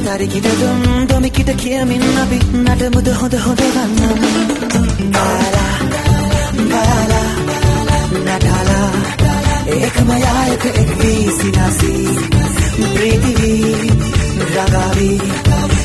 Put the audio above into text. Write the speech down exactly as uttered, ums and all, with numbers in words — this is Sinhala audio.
තරකිට දුම් දොමිකිට කියමින් අපි නටමුද හොඳ හොඳ වන්නම් කාලා කාලා නටලා එකම යායක එක් වී සිනාසී ප්‍රීතිවී රඟාවී